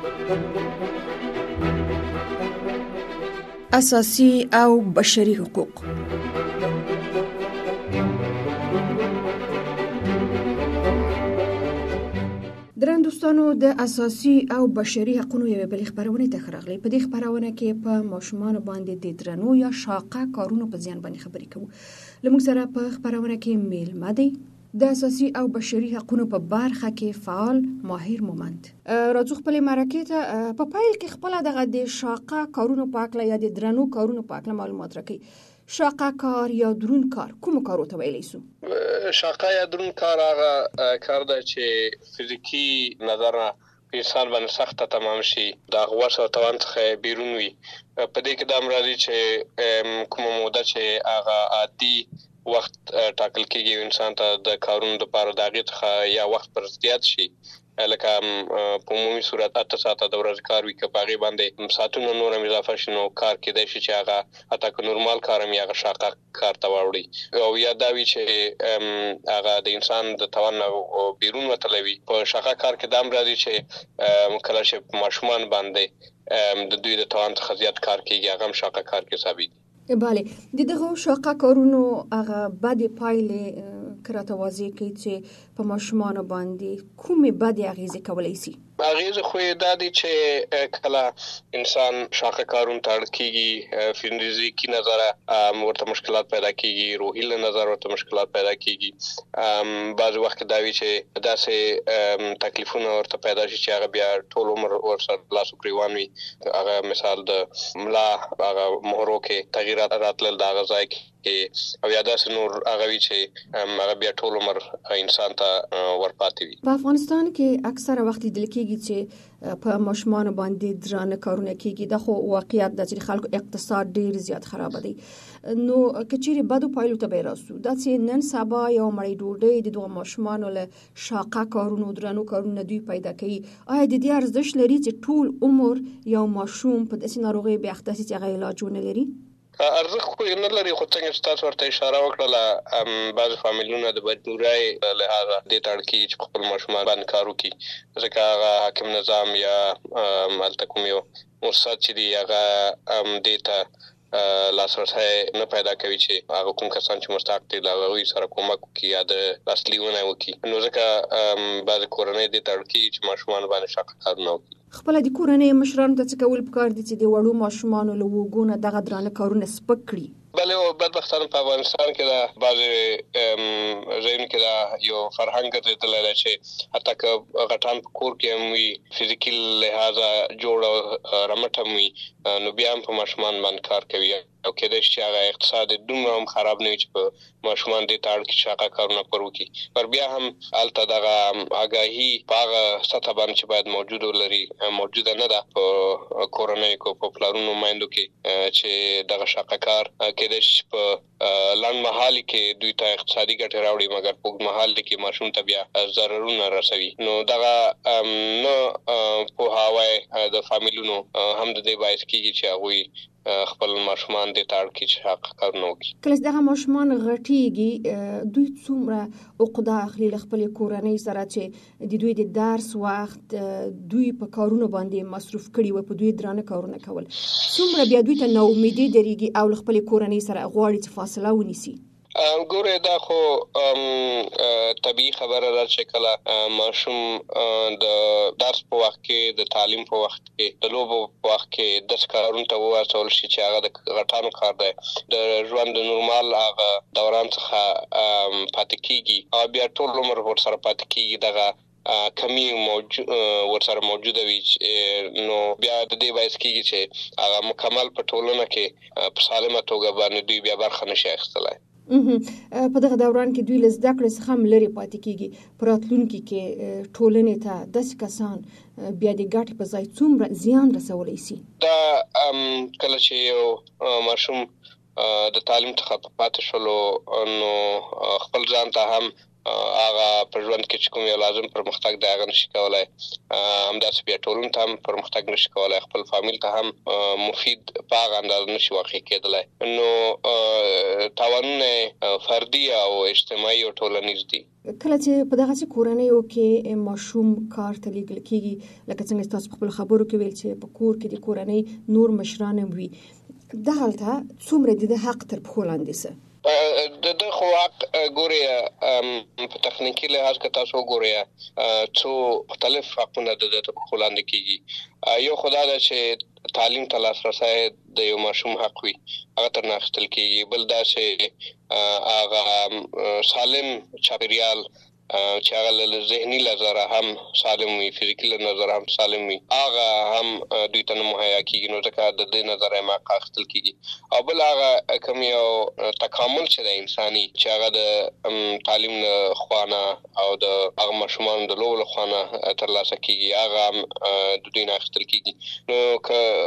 اساسي او بشري حقوق. درن دوستانو، د اساسي او بشري حقوقو یوه بلې خبرونه ته راغلي. په دې خبرونه کې په ماشومان باندې د درنو یا شاقه کارونو په زیان باندې خبرې کوو. لمونږ سره په خبرونه کې میلمه دی د اساسي او بشري حقوقو په برخه کې فعال ماهر مومند. راځو خپل مرکه ته په پایل کې خپل دغه د شاقه کارونو په اړه یا د درنو کارونو په اړه معلومات راکړي. شاقه کار یا درون کار کوم کارو ته ویلی سو؟ شاقه یا درون کار هغه کار دی چې فزیکی نظر انسان باندې سخت تمام شي، د غوښ او توان څخه بیرون وي. په دې کې د امراضي چې کومه موده چې هغه عادي وخت ټاکل کېږي انسان ته د کارونو لپاره دغه څخه یا وخت پر زیات شي، لکه په عمومي صورت 8 ساعته د ورځې کار وي، که باغې باندې ساعتونه نور هم اضافه شي نو کار کېدای شي چې هغه حتی که نورمال کار هم هغه شاقه کار ته واوړي. او یا دا وي چې هغه د انسان د توان بیرون وتلی وي. په شاقه کار کې دا هم راځي چې کله چې ماشومان باندې د دوی د توان څخه زیات کار کېږي، هغه هم شاقه کار کې حسابېږي. بله، د دغه شاقه کارونو هغه بدې پایلې کراته واضح کوي چې په ماشومان باندې کومې بدې اغیزې کولی شي. اغیزه خو دا دي چې کله انسان شاقه کارونه ته اړ کېږي، فزیکي نظره ورته مشکلات پیدا کېږي، روحي له نظر ورته مشکلات پیدا کېږي. بعض وخت دا وي چې داسې تکلیفونه ورته پیدا شي چې هغه بیا ټول عمر ورسره لاس و ګریوان وي. هغه مثال د ملا هغه مهرو کې تغییرات راتلل د هغه ځای کې، او یا داسې نور هغه وي چې هغه بیا ټول عمر انسان ته ورپاتې وي. په افغانستان کې اکثره وخت لیدل کېږي چې په ماشومان باندې درانه کارونه کېږي. دا خو واقعیت ده چې خلکو اقتصاد ډیر زیات خراب دی. نو کچېرې بدو پایلو ته به راسو، دا چې نن سبا یو مړی ډوډۍ د دغه ماشومانو له شاقه کارونو درانو کارونو دوی پیدا کوي. آیا د دې ارزښت لري چې ټول عمر یو ماشوم په داسې ناروغۍ بې اخته شي چې هغه علاج ونه لري؟ ارزښت خو نه لري، خو څنګه چې تاسو ورته اشاره وکړه، بعض فامیلونه د مجبورۍ لهغه دې ته اړ کېږي چې خپل ماشومان باندې کار وکړي، ځکه هغه حاکم نظام یا هلته کوم یو مؤسسات چې دي هغه دې ته لاسرسی نه پیدا کوي چې هغه کوم کسان چې مستحق دي له هغوی سره کومک وکړي یا د لاسلیونه وکړي. نو ځکه بعض کورنۍ دې ته اړ کېږي چې ماشومان باندې شاقه کارونه وکړي. خپل د کورنۍ مشرانو ته څه کول پکار دي چې د وړو ماشومانو له وګونه دغه درانه کارونه سپک کړي؟ بله، او بدبختانه په افغانستان کې دا بعضې ځایونو کې دا یو فرهنګ ګرځېدلی دی چې حتی که غټان په کور کې هم وي، فزیکي لحاظه جوړ او رمټ هم وي، نو بیا هم په ماشومان باندې کار کوي، او کېدای شي چې هغه اقتصاد دومره هم خراب نه وي چې په ماشومان دې ته اړ کړي چې شاقه کارونه پر وکړي. پر بیا هم هلته دغه آګاهي په هغه سطحه باندې چې باید موجوده نه ده په کورنیو کې، په پلارونو میندو کې، چې دغه شاقه کار کېدای شي په لنډ مهال کې دوی ته اقتصادي ګټې راوړي، مګر په اوږد مهال کې ماشوم ته بیا ضررونه رسوي. نو دغه نه پوهاوی د فامیلونو هم د دې باعث کېږي چې هغوی خپل ماشومان دې ته اړ کړي چې شاقه کارونه وکړي. کله چې دغه ماشومان غټېږي، دوی څومره عقده اخلي له خپلې کورنۍ سره چې د دوی د درس وخت دوی په کارونو باندې مصروف کړي وي، په دوی درانه کارونه کول، څومره بیا دوی ته ناامیدي درېږي او له خپلې کورنۍ سره غواړي چې فاصله ونیسي؟ ګوره، دا خو طبیعي خبره ده چې کله ماشوم د درس په وخت کې، د تعلیم په وخت کې، د لوبو په وخت کې داسې کارونو ته وهڅول شي چې هغه د غټانو کار دی، د ژوند د نورمال هغه دوران څخه پاتې کېږي او بیا ټول عمر ورسره پاتې کېږي، دغه کمی ورسره موجوده وي، نو بیا د دې باعث کېږي چې هغه مکمل په ټولنه کې په سالمه توګه باندې دوی بیا برخه نشي اخیستلی. په دغه دوران کې دوی له زده کړې څخه هم لرې پاتې کېږي. په راتلونکي کې ټولنې ته داسې کسان بیا د ګټې په ځای څومره زیان رسولی شي؟ دا کله چې یو ماشوم د تعلیم څخه پاتې شولو، نو خپل ځان ته هم هغه په ژوند کې چې کوم یو لازم پرمختګ دی هغه نشي کولای، همداسې بیا ټولنې ته هم پرمختګ نشي کولای، خپل فامیل ته هم مفید په هغه اندازه نشي واقع کېدلی. نو تاوانونه فردي او اجتماعي او ټولنیز دي. کله چې په دغه کورنیو کې ماشوم کار ته لیږل کېږي، لکه څنګه تاسو په خپل خبرو کې ویل چې په کور کې د کورنۍ نور مشران وي، دغلته څومره د حق تر پښو لاندې څه د خو حق ګوري په تخنیکی لحاظ کې تاسو ګوري څو مختلف حقونه د پښو لاندې کېږي. یو خدای دا چې تعلیم ته لاسرسی د یو ماشوم حق وي هغه تر نه اخیستل کېږي. بل دا چې هغه سالم چاپیریال چې هغه له ذهني نظر هم سالم وي، فزیکي نظر هم سالم وي، هغه هم دوی ته مهیا کېږي. نو ځکه د دې نظر ما اخیستل کېږي. او بل هغه کوم یو تکامل چې د انساني چې هغه د تعلیم خوانه او د هغه ماشومان د لوړ خوانه تر لاسه کېږي، هغه هم د دوی نه اخیستل کېږي. نو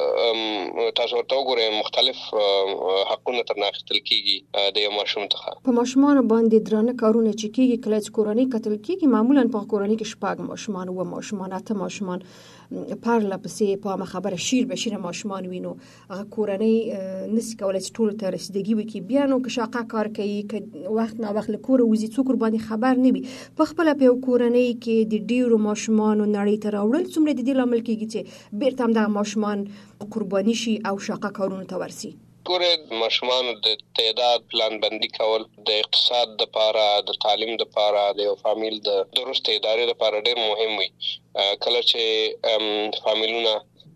که تاسو ورته وګورئ مختلف حقونه تر نه اخیستل کېږي د یو ماشوم څخه. په ماشومان باندې درانه کارونه چې کېږي کله چې کورنۍ قتل کېږي، معمولا په کورنۍ کې 6 ماشومان و ماشومان 8 ماشومان پرله پسې په ما خبره شیر به شیر ماشومان وینو، هغه کورنۍ نسی کولای چې ټول ته رسیدګي وکړي. بیا نو که شاقه کار کوي که وخت نه وخت له کوره وځي څوک باندې خبر نه وي، په خپل په کورنۍ کې د ډیرو ماشومان نړۍ ته راوړل څومره د دې لامل کېږي چې بیرته هم د ماشومان قرباني شي او شاقه کارونه ته ورسي. ګوره ماشومان د تعداد پلان بندي کول د اقتصاد د پاره، د تعلیم د پاره، د یو فامیل د درست ادارې لپاره ډېر مهم وي. کله چې فامیلونه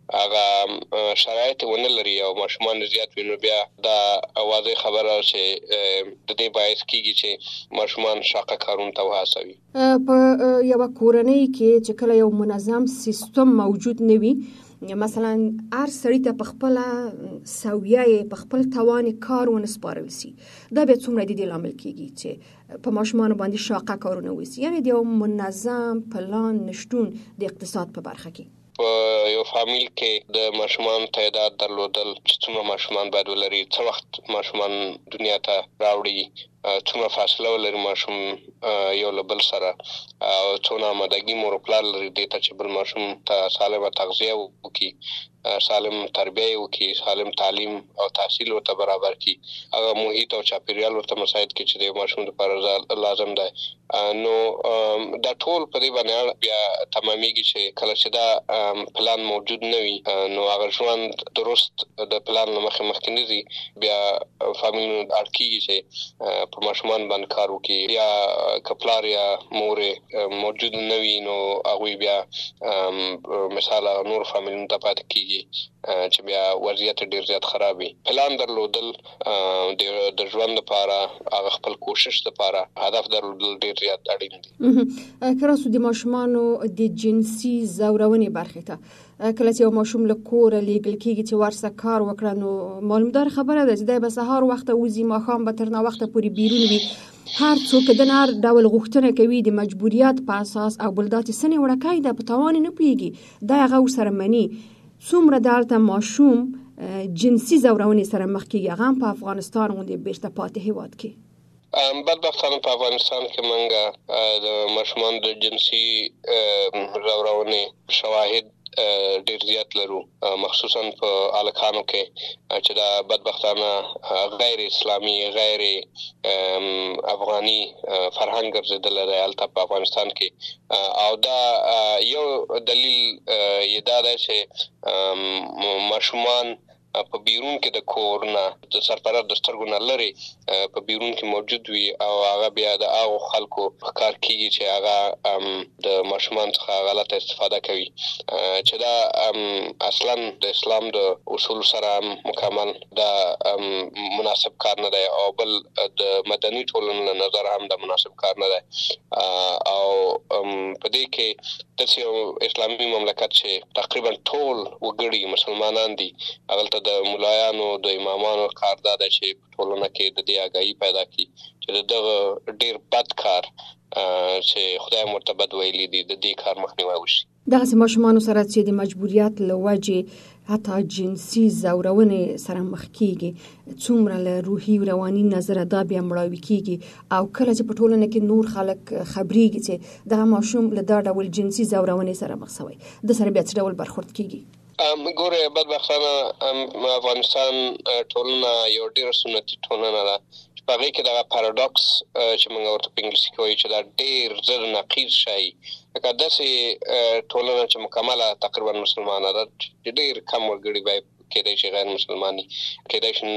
هغه شرایط ونه لري او ماشومان زیات وي، نو بیا دا واضح خبره چې د دې باعث کېږي چې ماشومان شاقه کارونه ته وهڅوي. په یو کورنۍ کې چې کله یو منظم سیستم موجود نه وي، مثلا هر سړی ته په خپل سویه په خپل توان کار ونسپارل سي، دا به څومره د دې لامل کېږي چې په ماشومان باندې شاقه کارونه وسی، یعنی د یو منظم پلان نشټون د اقتصاد په برخه کې. په یو فامیل کې د ماشومان تعداد درلودل چې څومره ماشومان باید ولري، څو وخت ماشومان دنیا ته راوړي، څومره فاصله ولري ماشوم یو له بل سره، او څونه آمادګي مور پلار لري دې ته چې بل ماشوم ته سالمه تغذیه وکړي، سالم تربیه وکړي، سالم تعلیم او تحصیل ورته برابر کړي، هغه محیط او چاپیریال ورته مساعد کړي چې د ماشوم لپاره لازم دی. نو دا ټول په دې باندې بیا تمامېږي چې کله چې دا پلان موجود نه وي، نو هغه ژوند درست د پلان له مخې نه ځي. بیا فامیلونه اړ کېږي چې په ماشومان باندې کار وکړي، یا که پلار یا مور موجود نه وي، نو هغوی بیا مثال نور فامیلونو ته پاتې کېږي چې بیا وضعیت ډیر زیات خراب وي. پلان درلودل د ژوند لپاره، هغه خپل کوشش لپاره هدف درلودل ډیر زیات اړین دي. کراسو د ماشومانو د جنسي زورونې برخه ته کله چې یو ماشوم له کوره لیږل کېږي چې ورسه کار وکړه، نو معلومدار خبره ده چې دی به سهار وخته وځي، ماښام به تر ناوخته پورې بیرون وي. هر څوک د هر ډول غوښتنه کوي د مجبوریت په اساس او بل داسې سنې وړکای ده په توان نه پوهېږي، دا هغه ورسره مني. څومره دلته ماشوم جنسي زورونې سره مخ کېږي، هغه په افغانستان غوندې بیرته پاتې هېواد کې. بدبختانه په افغانستان کې موږ د ماشومان د جنسي زورونې شواهد ډیر زیات لرو، مخصوصا په الکانو کې چې دا بدبختانه غیر اسلامي، غیر افغاني فرهنګ ګرځېدلی دی هلته په افغانستان کې. او دا یو دلیل یې دا دی چې ماشومان په بیرون کې د کور نه د سرپرست د سترګو نه لرې په بیرون کې موجود وي، او هغه بیا د هغو خلکو ښکار کېږي چې هغه د ماشومان څخه غلطه استفاده کوي، چې دا اصلا د اسلام د اصول سره مکمل دا مناسب کار نه دی، او بل د مدني ټولنې له نظر هم د مناسب کار نه دی. او په دې کې داسې یو اسلامي مملکت چې تقریبا ټول وګړي مسلمانان دي، هغلته د ملایانو د امامانو کار دا ده چې په ټولنه کې د دې آګاهي پیدا کړي چې دغه ډیر بد کار چې خدای مرتبط ویلي دي د دې کار مخنیوي وشي. دغه ماشومان سره چې د مجبوریت لوجه حتی جنسي زورونې سره مخ کیږي څومره له روحي او رواني نظر دا بیا مړاوي کیږي او کله چې په ټولنه کې نور خلک خبريږي چې دغه ماشوم له دا ډول جنسي زورونې سره مخ شوی د سره بیا څه ډول برخورد کیږي. ګوره بدبختانه افغانستان ټولنه یو ډیر سنتي ټولنه ده چې په هغه کې دا پاراډوکس چې موږ ورته په انګلیسي کې وایي چې دا ډیر زر نقیض شي لکه داسې ټولنه چې مکمله تقریبا مسلمانه ده چې ډیر کم وګړي به کېدای شي غیر مسلماني کېدای شي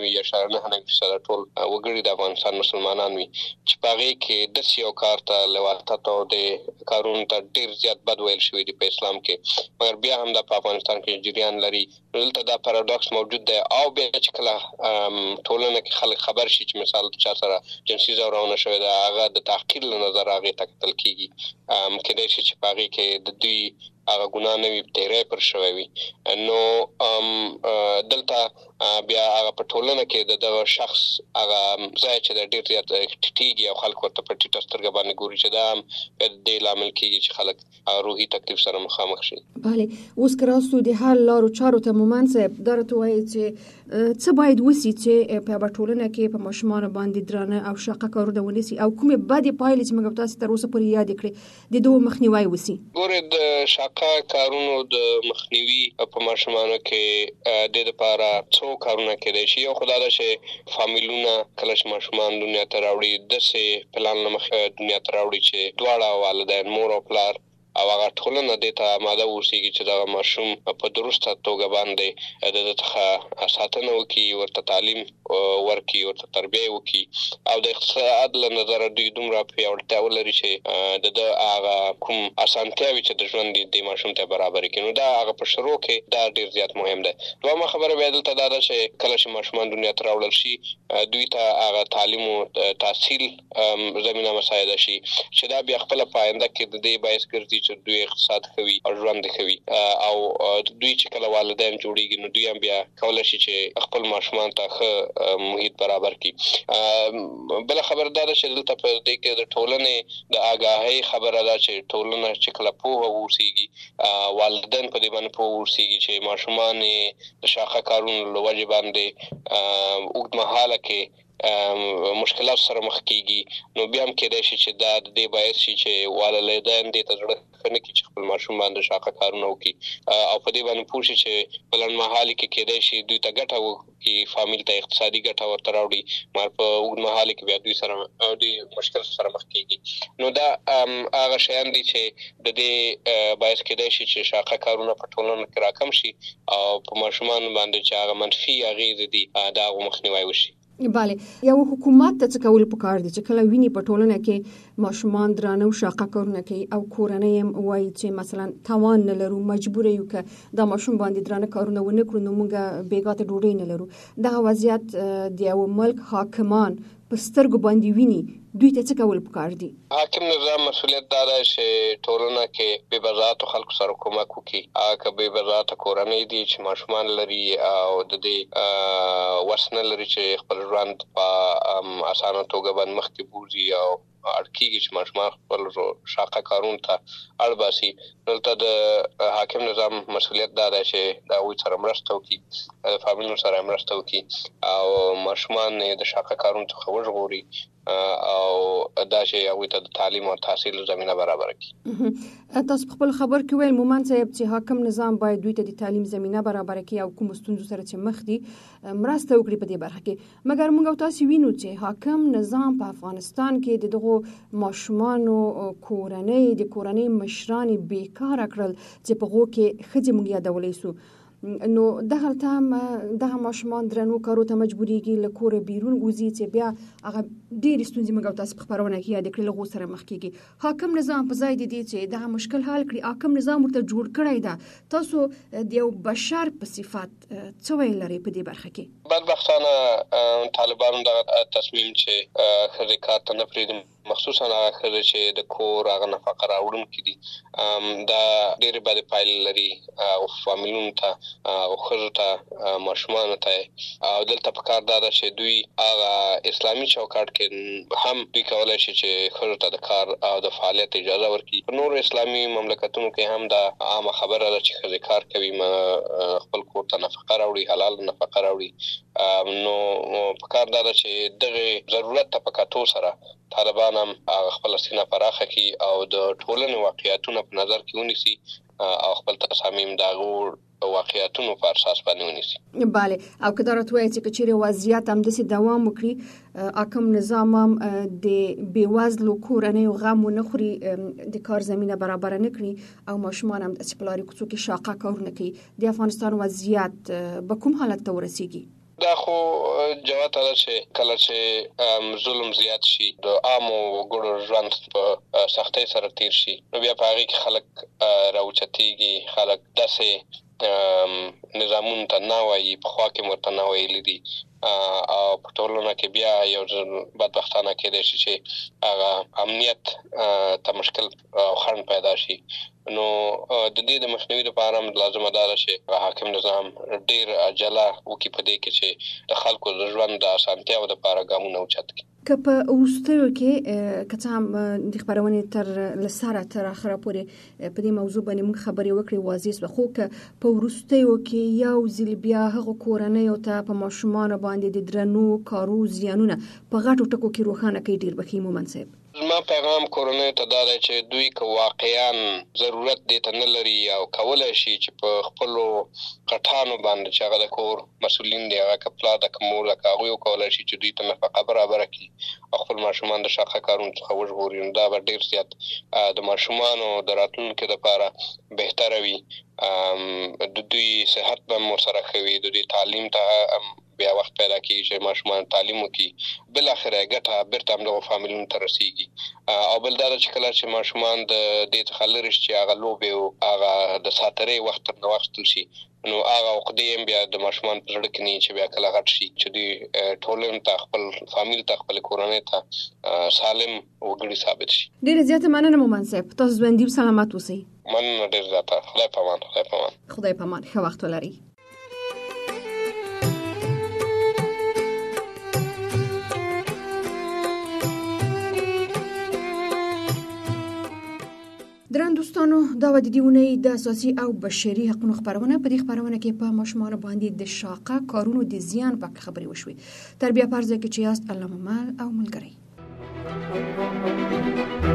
9.9% ټول وګړي د افغانستان مسلمانان وي چې په هغه کې د سیو کار ته لواتته او د کارون ته ډیر زیات بد ویل شوی دی په اسلام کې مګر بیا هم د افغانستان کې جریان لري دلته دا پاراډوکس موجود دی او بیا چې کله ټولنه کې خلک خبر شي چې مثال چا سره جنسي زورونه شوی دا هغه د تحقیر له نظر هغه تکتل کیږي کېدای شي چې په هغه کې د دوی هغه ګناه نه وي تیرې پر شوی وي نو دلته بیا هغه په ټولنه کې دغه شخص هغه ځای چې د ډیر زیات ټیټیږي او خلک ورته په ټیټه سترګه باندې ګوري چې دا د دې لامل کیږي چې خلک روحي تکلیف سره مخامخ شي. بله اوس کراسو د حل لارو چارو ته مومن صاحب درته وایي چې څه باید وسی چې په ټولنه کې په ماشومان باندې درانه او شاقه کارونه ونیسي او کومه بدی پایلې چې موږ تاسو تر اوسه پورې یاد کړې د دوه مخنیوي وسی. ګوره د شاقه کارونو د مخنیوي په ماشومانو کې د لپاره څو کارونه کېدای شي او خدای دا چې فامیلونه کله چې ماشومان دنیا ته راوړي د سه پلان لمخه دنیا ته راوړي چې دواړه والدین مور او پلار او هغه ټولنه د ته آماده اوسېږي چې دا ماشوم په درسته توګه باندې د دغه ساتنه وکړي ورته تعلیم ورکړي ورته تربیه وکړي او د اقتصاد له نظر دوی دومره پیاوړتیا ولري چې د هغه کوم اسانتیاوي چې د ژوند د ماشوم ته برابر کړي نو دا هغه په شروع کې دا ډیر زیات مهم ده. دومره خبره به دلته دا ده چې کله چې ماشومان دنیا ته راوړل شي دوی ته هغه تعلیم او تحصیل زمينه مساعده شي چې دا بیا خپل پاینده کې د دې باعث ګرځي چې دوی اقتصاد کوي او ژوند کوي او دوی چې کله والدین جوړیږي نو دوی هم بیا کولای شي چې خپل ماشومان ته ښه محیط برابر کړي. بل خبر دا ده چې دلته په دې کې د ټولنې د آگاهۍ خبره ده چې ټولنه چې کله پوهه ووسیږي والدین په دې باندې پوه ووسیږي چې ماشومان د شاخه کارونو له وجې باندې اوږدمهاله کې مشکلات سره مخ کیږي نو بیا هم کېدای شي چې دا د دې باعث شي چې والدین دې ته زړه خنه کې چې خپل ماشوم باندې شاقه کارونه وکړي او په دې باندې پوه شي چې بلند مهال کې کېدای شي دوی ته ګټه وکړي فامیل ته اقتصادي ګټه ورته راوړي مر په اوږد مهال کې بیا دوی سره دوی مشکل سره مخ کیږي نو دا هغه شیان دي چې د دې باعث کېدای شي چې شاقه کارونه په ټولنه کې راکم شي او په ماشومان باندې چې هغه منفي اغیز دي دا مخنیوي وشي. بله یو حکومت ته څه کول پکار دي چې کله ویني په ټولنه کې ماشومان درانه او شاقه کارونه کوي او کورنۍ هم وایي چې مثلا توان نه لرو مجبور یو ک دا ماشوم باندې درانه کارونه ونه کړو نو موږ بیګاته ډوډۍ نه لرو دا وضعیت د یو ملک حاکمان په سترګو باندې ویني دوی ته څه کول پکار دي. حاکم نظام مسؤلیت دا ده چې ټولنه کې بې بزاعت خلکو سره کومک وکړي هغه بې بزاعت کورنۍ دي چې ماشومان لري او د دې وسنه لري چې خپل ژوند په اسانه توګه باندې مخکې بوزي او اړکیږي چې ماشومان خپل شاقه کارون ته اړ باسي دلته د حاکم نظام مسؤلیت دا ده چې دا وي سره مرسته وکړي د فامیلونو سره مرسته وکړي او ماشومان د شاقه کارون څخه وژغوري او دا چې هغه ته د تعلیم او تحصیل زمينه برابر کړي. تاسو خپل خبر کې ویل مومن صاحب چې حاکم نظام باید دوی ته د تعلیم زمينه برابر کړي او کوم ستونزو سره چې مخ دي مرسته وکړي په دې برخه کې مګر موږ تاسو وینو چې حاکم نظام په افغانستان کې دغه ماشومانو کورنۍ مشران بیکار کړل چې په غو کې خځې مونږ یادولې سو نو دغه ماشومان درنو کارو ته مجبورېږي له کوره بیرون وځي چې بیا هغه ډېرې ستونزې موږ تاسو په خبرونه کې یاد کړل له غو سره مخ کېږي حاکم نظام په ځای دی چې دغه مشکل حل کړي حاکم نظام ورته جوړ کړی دا تاسو د یو بشر په صفات څه ویل لري په دې برخه کې؟ بدبختانه طالبانو دغه تصمیم چې خځې کار ته نه پرېږدي مخصوصا هغه خزه چې د کور هغه نفقه راوړونکي دي دا ډېرې بدې پایلې لري او فامیلونو ته او خزو ته ماشومانو ته او دلته پکار دا ده چې دوی هغه اسلامي چوکاټ کې هم دوی کولای شي چې خزو ته د کار او د فعالیت اجازه ورکړي. په نورو اسلامي مملکتونو کې هم دا عامه خبره ده چې خزه کار کوي خپل کور ته نفقه راوړي، حلال نفقه راوړي. نو پکار دا ده چې دغه ضرورت ته پکاتو سره طالبان هم خپل سینه پراخه کی او د ټولنې واقعیتونو په نظر کې ونیسي او خپل تصامیم دا غوړ واقعیتونو په اساس باندې ونیسي. bale او که دا راتوي چې چیرې وضعیت هم د دوام وکړي اکم نظام هم د بیوزلو کورنۍ غم نه خوري د کار زمينه برابر نه کړي او ماشومان هم د سپلاري کوڅو کې شاقه کارونه کوي. د افغانستان وضعیت به کوم حالت ته ورسیږي؟ دا خو جواب ده چې کله چې ظلم زیات شي د عامو وګړو ژوند په سختۍ سره تیر شي نو بیا په هغه کې خلک راوچتيږي، خلک داسې نظامونو ته نه وایي په خوا کې مرته نه ویلي دي او په ټولنه کې بیا یو بدبختانه کېدای شي چې هغه امنیت ته مشکل او خنډ پیدا شي. نو د دې د مخنیوي لپاره لازمه ده چې حاکم نظام ډیر عجله وکړي په دې کې چې د خلکو د ژوند د اسانتیاو لپاره ګامونه اوچت کړي. که په وروستیو کې که څه هم د خبرونې تر لسره تر اخره پورې په دې موضوع باندې موږ خبرې وکړې واضح وه، خو که په وروستیو کې یو ځل بیا هغه کورنۍ ته په ماشومان باندې د درنو کارو زیانونه په غټو ټکو کې روښانه کوي ډیر بخي مومن صاحب. زما پیغام کورنۍ ته دا دی چې دوی که واقعاً ضرورت دې ته نه لري او کولای شي چې په خپل غټانو باندې چې هغه د کور مسؤلین دي هغه کپلا د کومو لکه هغه کولای شي چې دوی ته نفقه برابر کړي خپل ماشومان د شاقه کارونو څخه وژغوري. دا به ډیر زیات د ماشومانو د راتلونکي لپاره بهتره وي. د دوی صحت به سره خوي، د دوی تعلیم ته بیا وخت پیدا کیږي چې ماشومان تعلیم وکړي، بل اخره ګټه بیرته هم د فامیلونو ته رسیږي. او بل دا چې کله چې ماشومان د دې څخه لري چې هغه لوبي او هغه د ساترې وخت نه وخت شي نو هغه وقدې بیا د ماشومان په زړه کې نه چې بیا کله غټ شي چې دوی ټولنې ته خپل فامیل ته خپل کورنۍ ته سالم وګړي ثابت شي. ډیر زیاته مننه مومن صاحب، تاسو ژوندۍ او سلامت اوسئ. مننه ډیر زیاته. خدای پامان. خدای پامان. ښه وخت ولرئ. درن دوستانو دا و د دیونې د اساسي او بشري حقوقو خبرونه په دې خبرونه کې په ماشومان باندې د شاقه کارونو د زیان په خبري وشوي. تربیه پرځه کې چې یاست الله مل او ملګری.